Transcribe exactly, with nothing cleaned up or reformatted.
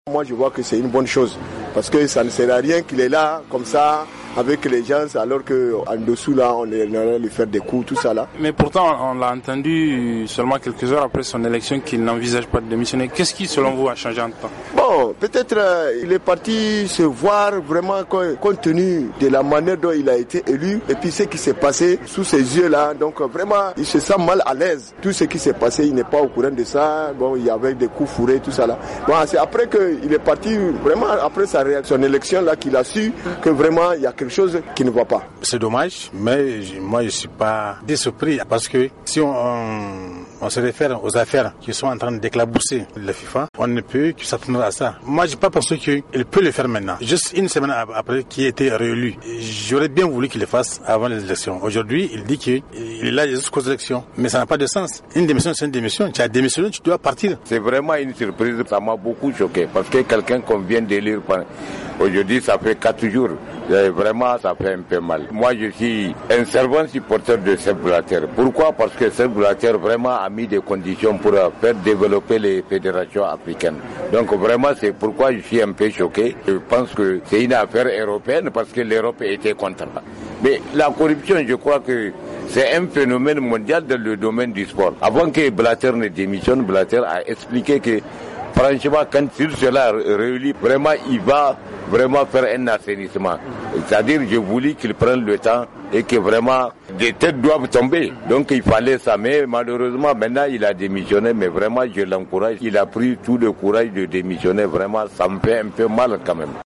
Moi, je vois que c'est une bonne chose parce que ça ne sert à rien qu'il est là comme ça avec les gens alors qu'en dessous là on est allé lui faire des coups, tout ça là. Mais pourtant on l'a entendu seulement quelques heures après son élection qu'il n'envisage pas de démissionner. Qu'est-ce qui selon vous a changé en temps? Bon, peut-être euh, il est parti se voir vraiment compte tenu de la manière dont il a été élu et puis ce qui s'est passé sous ses yeux là. Donc vraiment il se sent mal à l'aise. Tout ce qui s'est passé, il n'est pas au courant de ça. Bon, il y avait des coups fourrés, tout ça là. Bon, c'est après qu'il est parti vraiment après sa réaction, son élection là qu'il a su que vraiment il y a quelque chose qui ne va pas. C'est dommage, mais moi je suis pas surpris parce que si on, on se réfère aux affaires qui sont en train d'éclabousser la FIFA, on ne peut que s'attendre à ça. Moi je pas pensé qu'il peut le faire maintenant, juste une semaine après qu'il ait été réélu. J'aurais bien voulu qu'il le fasse avant les élections. Aujourd'hui, il dit qu'il est là jusqu'aux élections, mais ça n'a pas de sens. Une démission, c'est une démission. Tu as démissionné, tu dois partir. C'est vraiment une surprise, ça m'a beaucoup choqué parce que quelqu'un qu'on vient d'élire aujourd'hui, ça fait quatre jours. Vraiment, ça fait un peu mal. Moi, je suis un fervent supporter de Sepp Blatter. Pourquoi? Parce que Sepp Blatter vraiment a mis des conditions pour faire développer les fédérations africaines. Donc vraiment, c'est pourquoi je suis un peu choqué. Je pense que c'est une affaire européenne parce que l'Europe était contre. Mais la corruption, je crois que c'est un phénomène mondial dans le domaine du sport. Avant que Blatter ne démissionne, Blatter a expliqué que franchement, quand il sera réélu, vraiment, il va vraiment faire un assainissement. C'est-à-dire, je voulais qu'il prenne le temps et que vraiment des têtes doivent tomber. Donc il fallait ça, mais malheureusement maintenant il a démissionné, mais vraiment je l'encourage. Il a pris tout le courage de démissionner, vraiment ça me fait un peu mal quand même.